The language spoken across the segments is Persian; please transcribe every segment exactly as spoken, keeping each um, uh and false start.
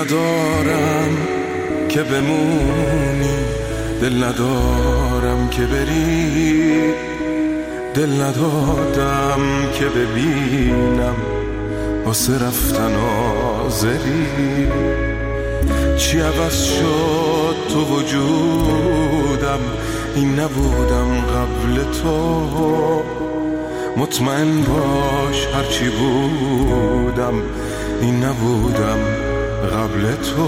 ندارم که بمونی، دل ندارم که بری، دل ندادم که ببینم واسه رفتن آذری. چی عوض شد تو وجودم، این نبودم قبل تو. مطمئن باش هرچی بودم، این نبودم قبل تو.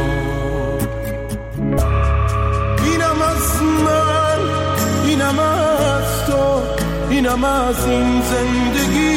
اینم از من، اینم از تو، اینم از این زندگی.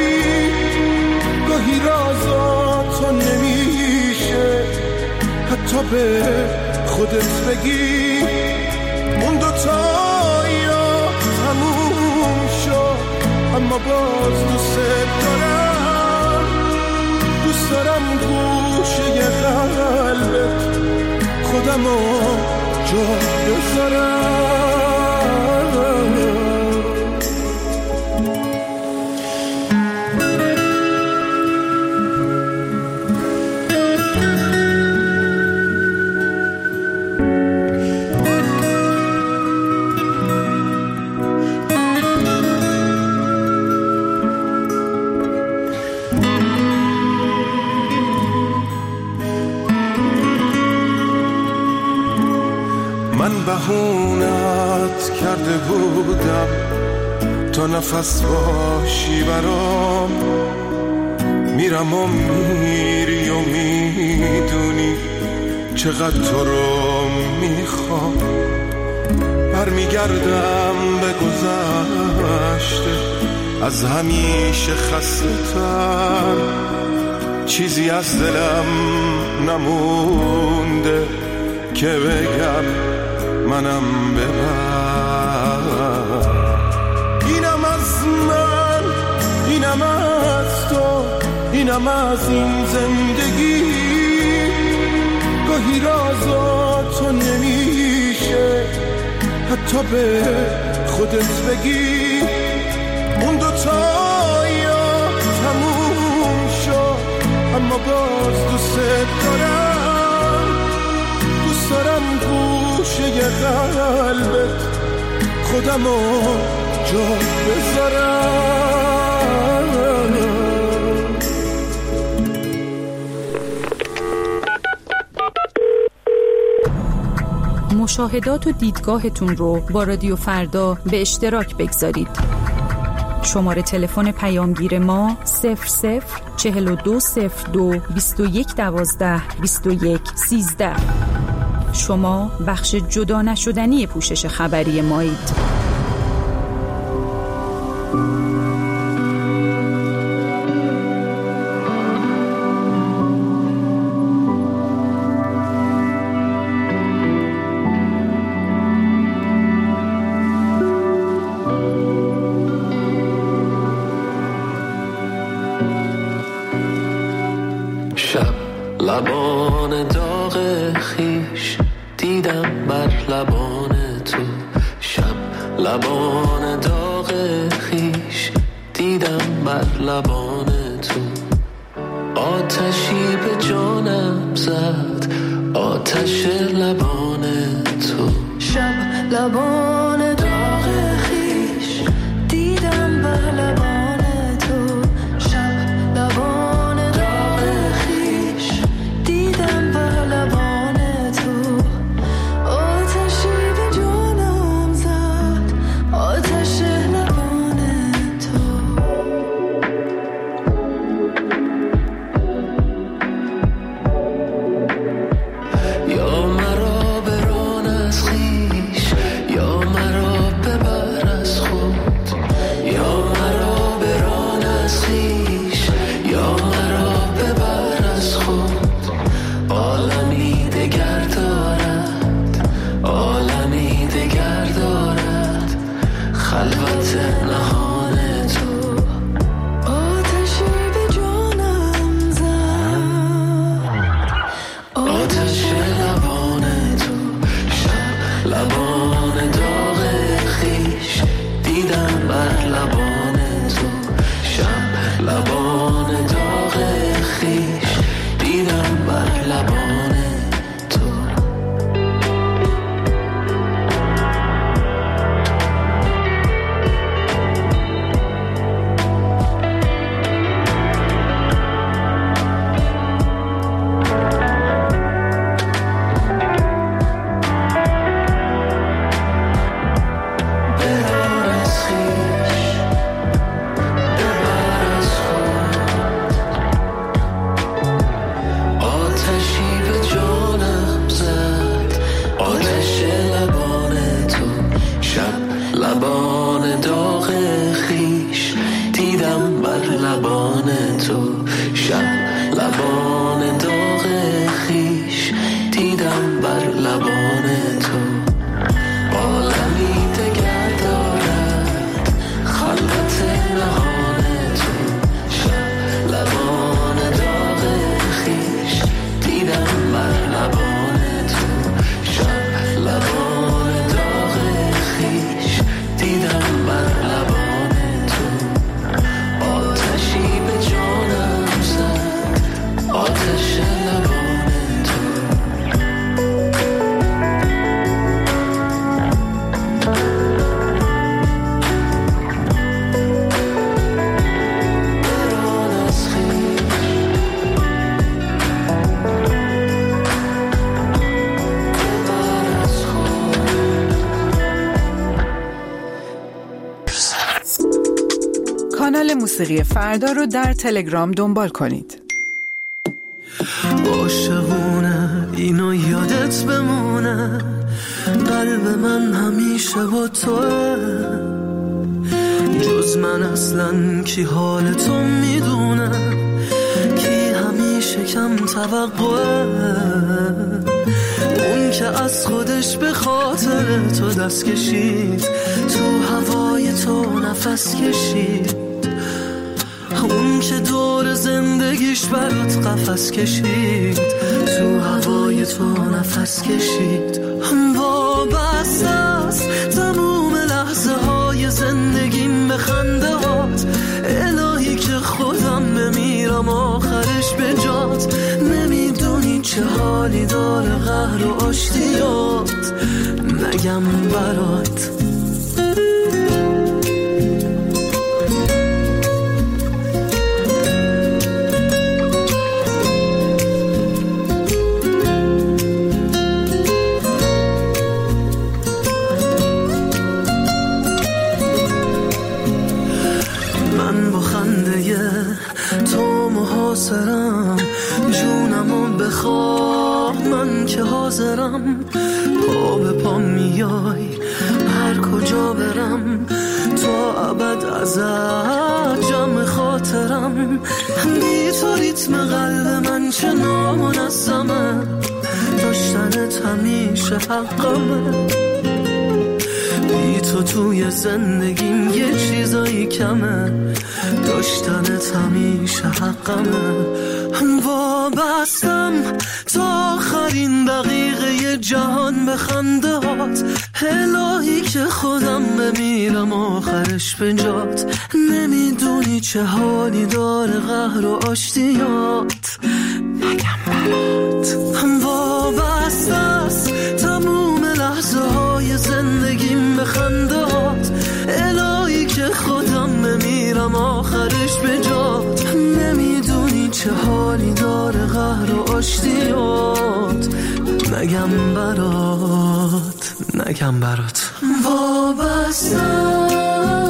گاهی رازا تو نمیشه حتی به خودت بگی. اون دوتا یا تموم شد، اما باز دوست دارم. دوست دارم گوشه قلبت خودمو جا بذارم. بهونت کرده بودم تا نفس باشی برام. میرم و میری و میدونی چقدر تو رو میخوام. برمیگردم به گذشته از همیشه خسته تر. چیزی از دلم نمونده که بگم منم ببر. اینم از من، اینم از تو، اینم از این زندگی. گاهی رازا تو نمیشه حتی به خودت بگی. اون دوتا یا تموم شد، اما باز دوست دارم. دوست دارم گوشه قلبت خودمو جا بذارم. مشاهدات و دیدگاهتون رو با رادیو فردا به اشتراک بگذارید. شماره تلفن پیامگیر ما صفر صفر چهل و دو صفر دو بیست و یک دوازده بیست و یک سیزده. شما بخش جدا نشدنی پوشش خبری مایید. شب لبان داغ خیش دیدم بر لبان تو. شب لبان داغ خیش دیدم بر لبان تو. آتشی به جانم زد، آتش لبان تو. شب لبان داغ خیش دیدم بر لبان تو. شب لبان داغ خیش دیدم بر لبان تو. آتشی به جانم زد، آتش لبان تو. یا مرا بران از خیش، یا مرا کانال موسیقی فردا رو در تلگرام دنبال کنید. عاشقونه اینو یادت بمونه، قلب من همیشه با توه، جز من اصلا کی حال تو میدونه، کی همیشه کم توقعه، اون که از خودش به خاطر تو دست کشید، تو هوای تو نفس کشید، اون که دور زندگیش برات قفس کشید، تو هوای تو نفس کشید. وابسته است تموم لحظه های زندگیم به خنده هات، الهی که خودم بمیرم آخرش به جات، نمیدونی چه حالی داره قهر و آشتیات، نگم برات. تو محاصرم، جونمو بخواه من که حاضرم، پا به پا میای هر کجا برم، تا ابد ازت جمع خاطرم، بی تو ریتم قلب من چه نامنظمه، داشتنت همیشه حقمه، بی تو توی زندگیم یه چیزایی کمه، داشتنت همیشه حقمه. وابستم تا آخرین دقیقه جهان به خنده هات، الهی که خودم بمیرم آخرش به جات، نمیدونی چه حالی داره قهر و آشتیات، نگم برات. وابسته است تموم لحظه های زندگیم به خنده هات، الهی که خودم بمیرم آخرش به جات، نمیدونی چه حالی داره قهر و آشتیات، نگم برات، نگم برات. وابستم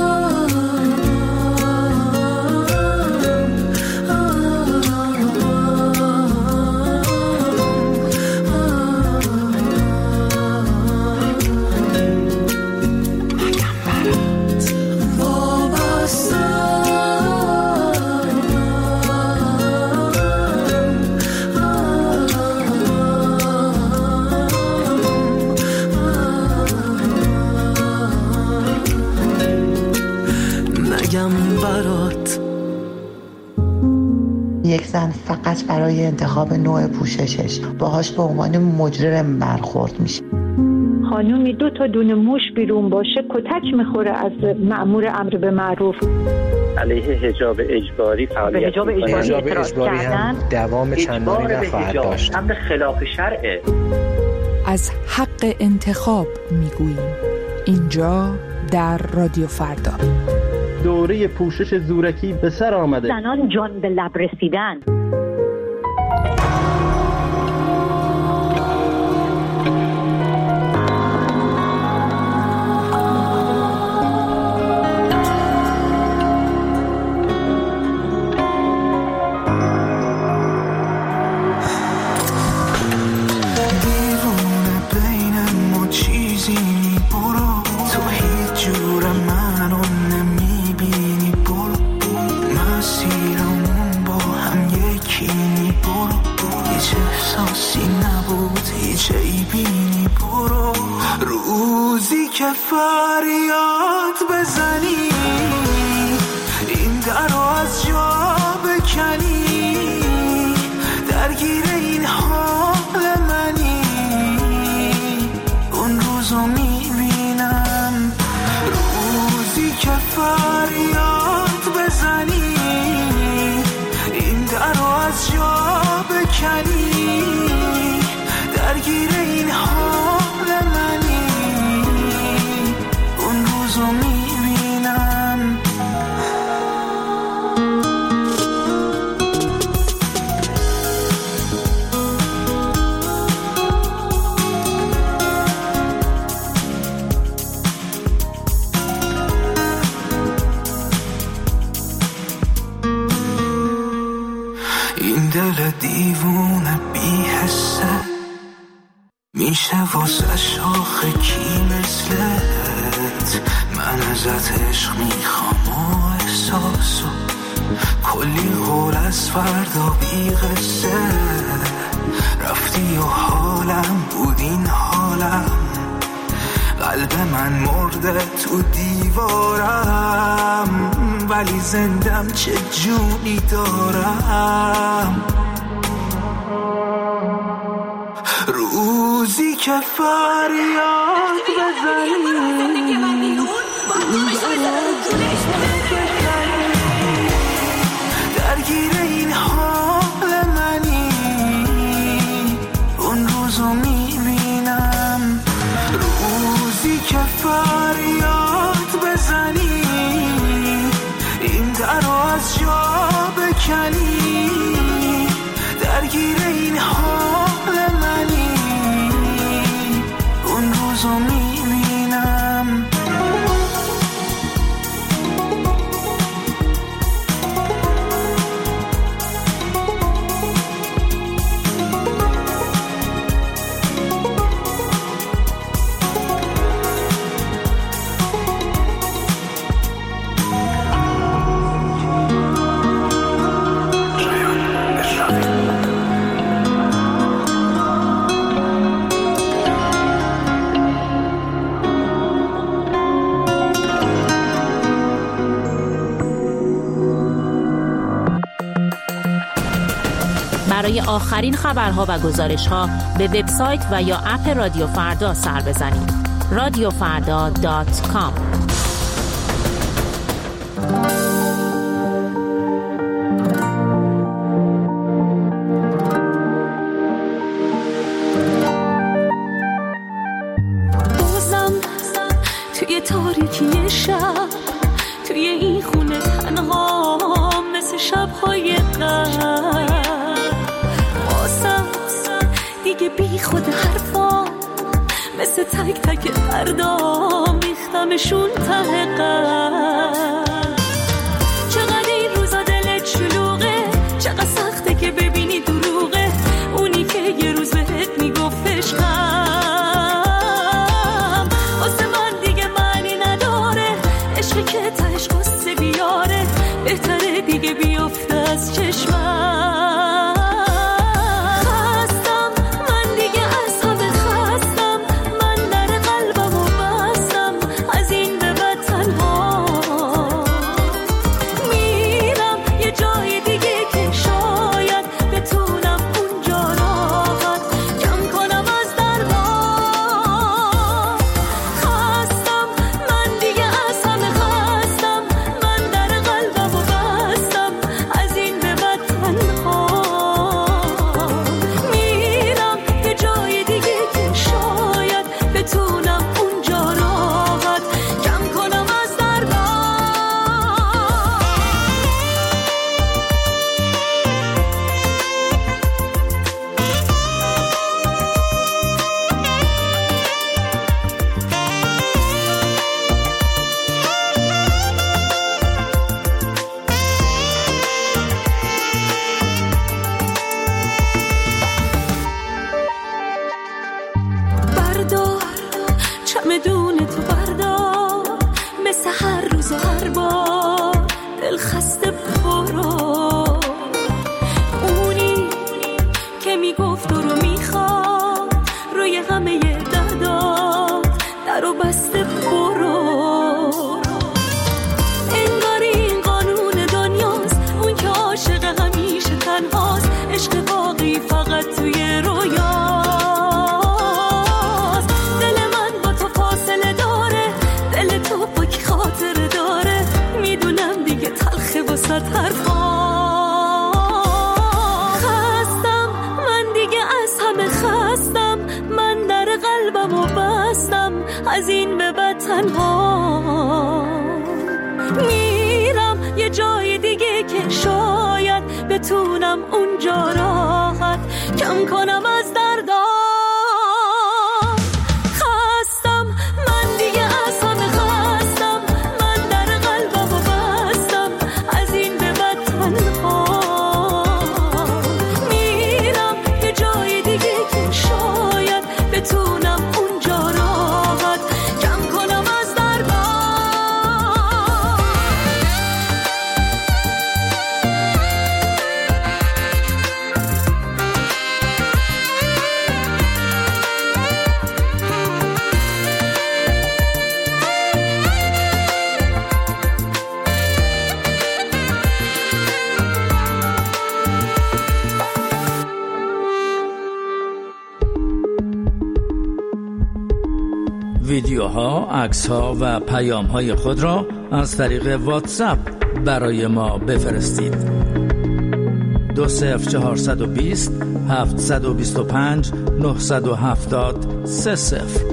برات. یک زن فقط برای انتخاب نوع پوششش باهاش به عنوان مجرم برخورد میشه. خانومی دو تا دونه موش بیرون باشه کتک میخوره از مأمور امر به معروف. علیه حجاب اجباری فعالیت حجاب اجباری, حجاب اجباری هم دوام چندانی نخواهد داشت. امر خلاف شرعه. از حق انتخاب میگوییم اینجا در رادیو فردا. دوره پوشش زورکی به سر آمده. زنان جان به لب رسیدن. فریاد بزنی این در رو از جا بکنی درگیر این حال منی اون روزو میبینم روزی که فریاد بزنی این در رو از جا بکنی درگیر این حال منی رو میبینم. این دل دیوونه بی حسه میشه واسه شاخه کی مثلت. من ازت عشق میخوام و احساسو کلی قول از فردا بی قصه. رفتی و حالم بود این حالم، قلب من مرده تو دیوارم، ولی زندم چه جونی دارم. روزی که فریاد بزنی درگیر این حال منی، اون روزو میبینم. روزی که فریاد بزنی این درو از جا بکنی، درگیر این حال منی، اون روزو میبینم. برای آخرین خبرها و گزارش‌ها به وبسایت و یا اپ رادیو فردا سر بزنید. رادیو فردا دات کام. بازم توی تاریکی شب، توی این خونه تنها مثل شب‌های قبل، دیگه بی خود حرفا مثل تک تک دردا میختمشون ته قلب. چقدر این روزا دلت شلوغه، چقدر سخته که ببینی دروغه اونی که یه روز بهت میگفت عشقم. واسه من دیگه معنی نداره، عشقی که تهش قصه بیاره، بهتره دیگه بیفته از چشمم. از این به بعد تنها میرم یه جای دیگه که شاید بتونم اونجا راحت کم کنم از دردا. خستم من دیگه از همه خستم، من در قلبمو بستم از این به بعد تنها ویدیوها، عکس‌ها و پیام‌های خود را از طریق واتساپ برای ما بفرستید. دو صفر چهارصد و بیست هفتصد و بیست و پنج نهصد و هفتاد سه صفر.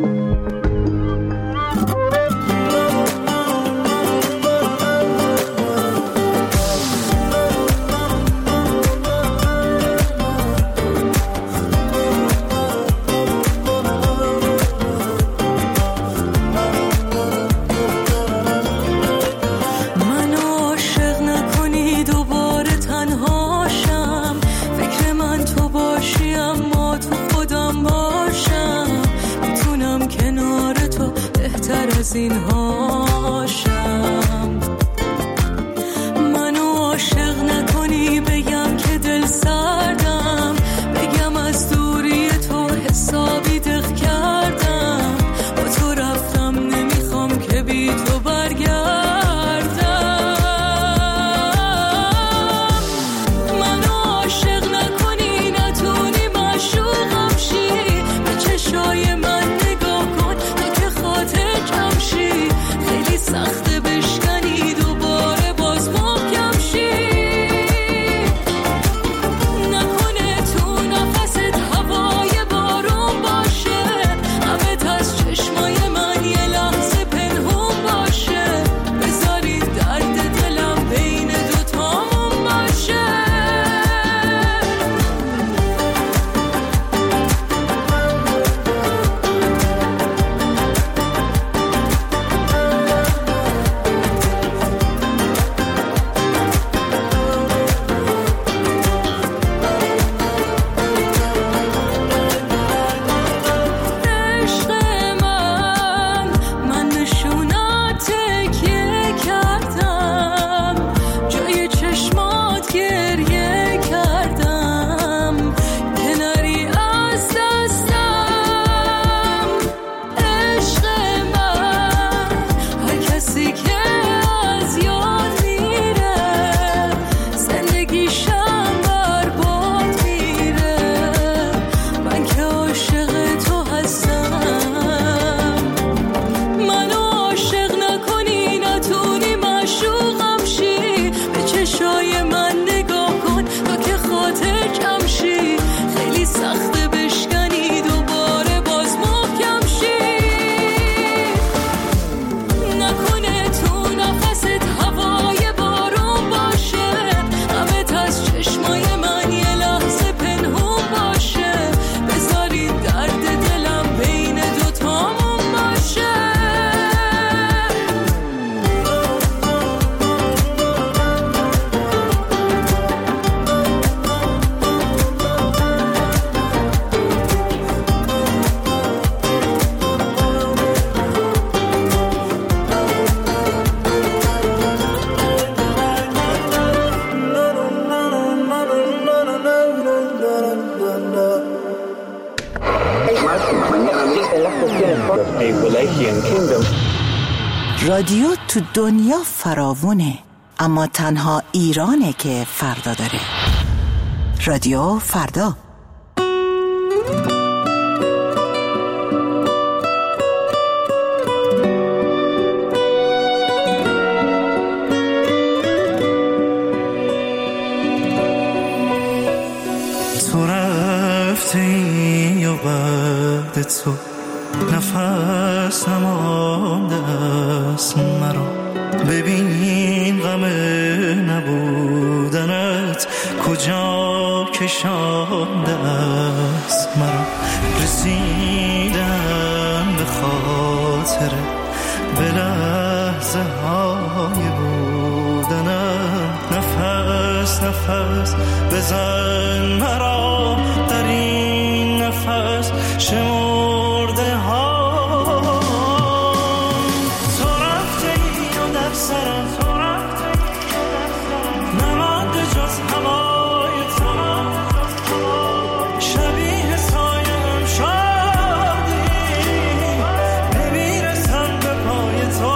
رادیو تو دنیا فراوونه، اما تنها ایرانه که فردا داره. رادیو فردا. تو رفتی و بعد تو نفس نمانده است مرا، ببین غم نبودنت کجا کشانده است مرا. رسیدم به خاطر به لحظه های بودنم، نفس نفس بزن مرا در این نفس شمرده ها. تو رفتی و در سرم نمانده جز هوای تو، شبیه سایه‌ام شدی، نمیرسم به پای تو.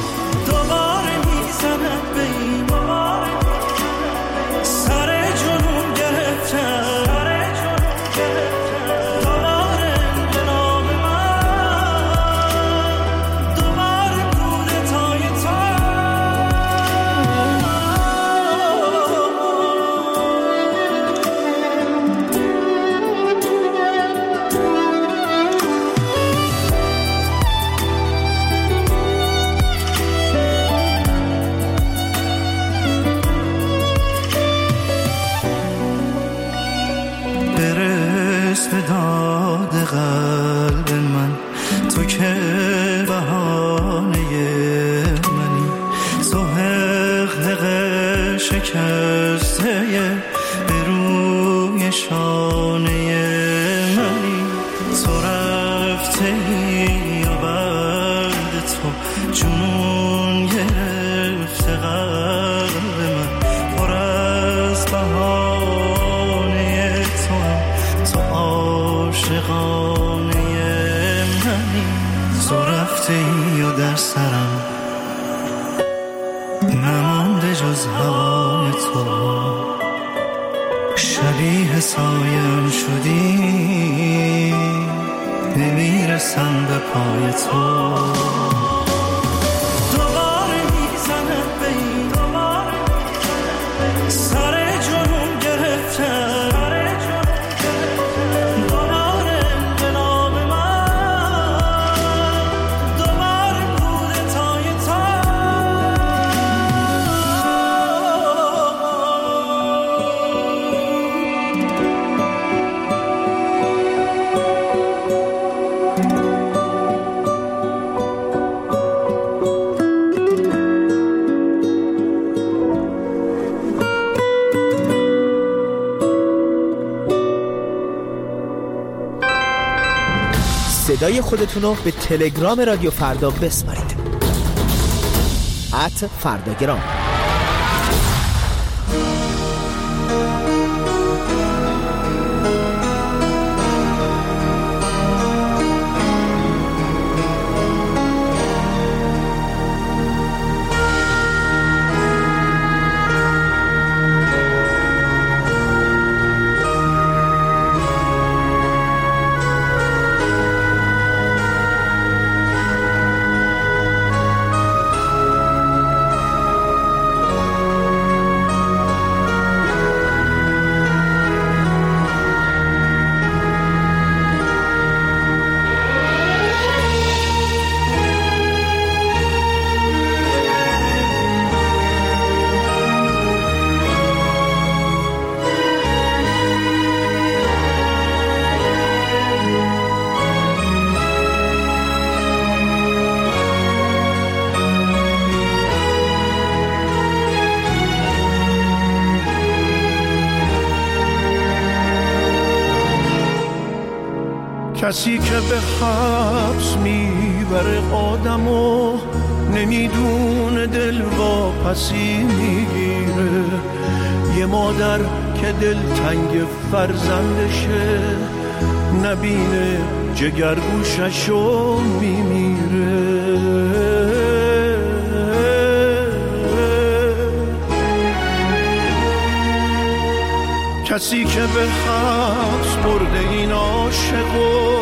دوباره میزنم به این سر جنون شکسته به روی شانه منی، تو رفته ای و بعد تو جنون گرفته قلب من، پر از بهانه تو هم تو عاشقانه منی، تو رفته ای و در سرم نمانده جز هوای تو، شبیه سایم شدی نمیرسم به پای تو. دوباره میزنه به این سر جنون گرفته، دوباره به نام من، دوباره کودتای تو. صدای خودتون رو به تلگرام رادیو فردا بسپارید. ات فرداگرام. کسی که به حبس میبره آدمو نمیدونه دل واپسی میگیره، یه مادر که دل تنگ فرزندشه نبینه جگرگوششو میمیره. کسی که به حبس برده این عاشقو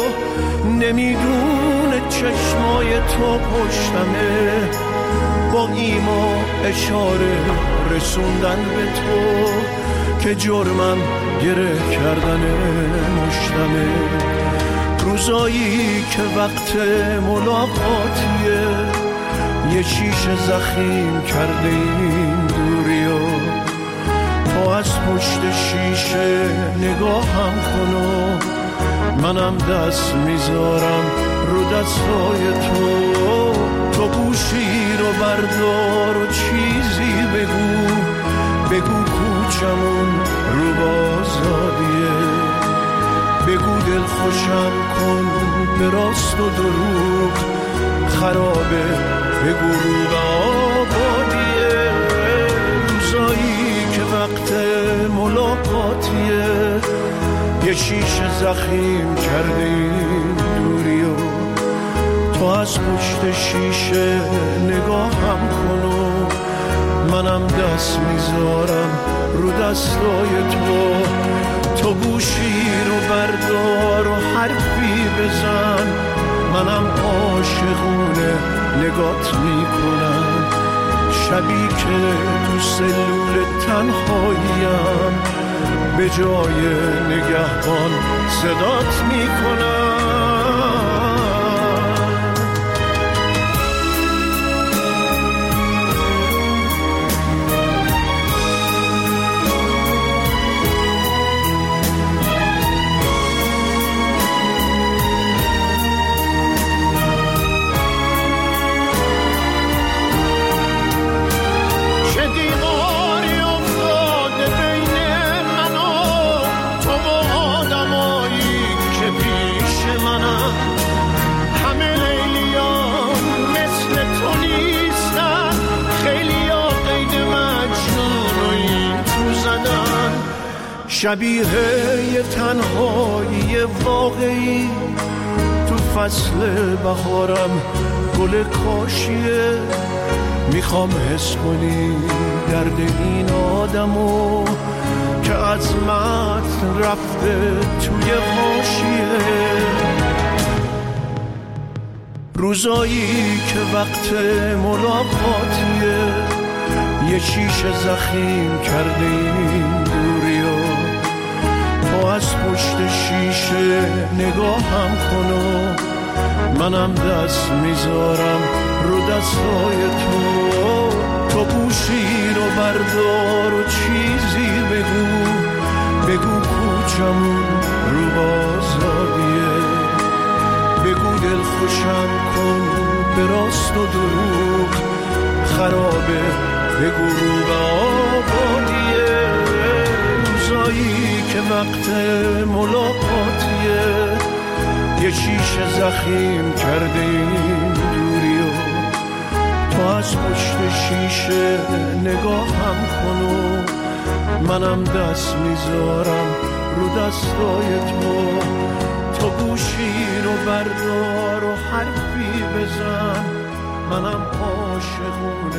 نمیدونه چشمای تو پشتمه، با ایما اشاره رسوندن به تو که جرمم گره کردن مشتمه. روزایی که وقت ملاقاتیه یه شیشه زخیم کرده این دوریا، تو از پشت شیشه نگاهم کن و منم دست میذارم رو دستای تو. تو گوشی رو بردار و چیزی بگو، بگو کوچمون رو بازادیه، بگو دل خوشم کن به راست و دروغ خرابه، بگو رو به آبادیه. روزایی که وقت ملاقاتیه یه شیشه زخیم کرده این دوریو، تو از پشت شیشه نگاهم کن و منم دست میذارم رو دستای تو. تو گوشی رو بردار و حرفی بزن، منم عاشقونه نگات میکنم، شبی که تو سلول تنهاییم به جای نگهبان صدات میکنم. چه دیواری شبیه یه تنهایی واقعی تو فصل بهارم گل کاشیه. میخوام حس کنی درد این آدمو که عظمت رفته توی حاشیه. روزایی که وقت ملاقاتیه یه شیشه زخیم کرده این دوریا. تو از پشت شیشه نگاهم کن و منم دست میذارم رو دستای تو. تو گوشی رو بردار و چیزی بگو، بگو کوچمون رو بازاریه. بگو دل خوشم کن به راست و دروغ خرابه، بگو رو به آبادیه. روزایی که وقت ملاقاتیه یه شیشه زخیم کرده این دوریو. تو از پشت شیشه نگاهم کن و منم دست میذارم رو دستای تو. تو گوشی رو بردار و حرفی بزن، منم عاشقونه